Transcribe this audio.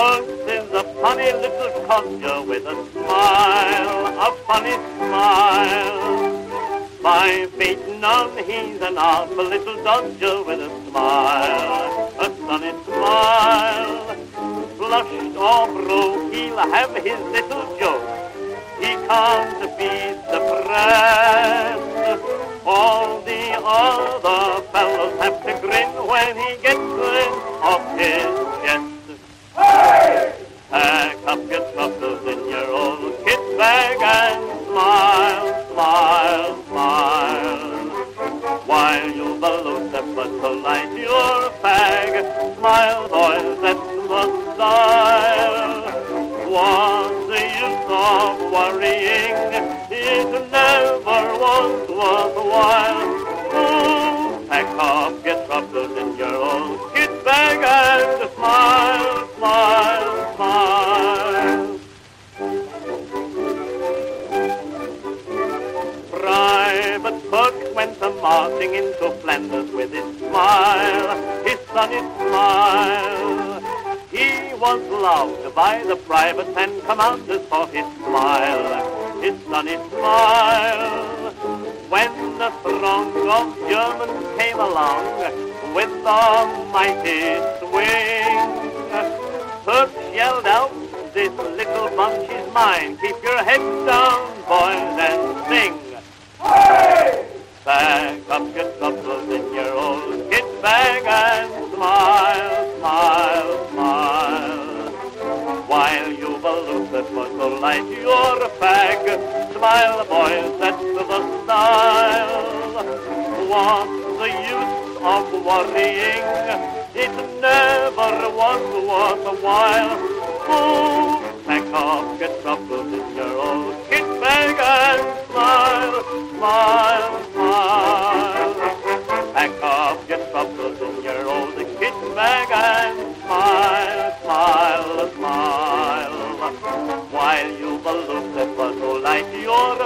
Puss is a funny little codger with a smile, a funny smile. 5 feet none, he's an awful little dodger with a smile, a sunny smile. Flushed or broke, he'll have his little joke. He can't be suppressed. All the other fellows have to grin when he gets it off his chest. Hey! Pack up your troubles in your old kit bag and smile, smile, smile. While you balloon them but to light your fag, smile boys, that's the style. What's the use of worrying? It never was worthwhile. Oh, pack up your troubles in your old kit bag and smile, smile, smile. Private Buck went a-marching into Flanders with his smile, his sunny smile. He was loved by the privates and commanders for his smile, his sunny smile. When the throng of Germans came along with a mighty swing, Turk yelled out, "This little bunch is mine. Keep your heads down, boys, and sing." Hey! Pack up your troubles in your old kit bag and smile, smile, smile. While you balloon the foot to light your fag, smile, boys, that's the style. What's the use of worrying? It never was worthwhile. Oh, pack up your troubles in your old kit bag and smile, smile, smile. Pack up your troubles in your old kit bag and smile, smile, smile. While you balloon the bus to light your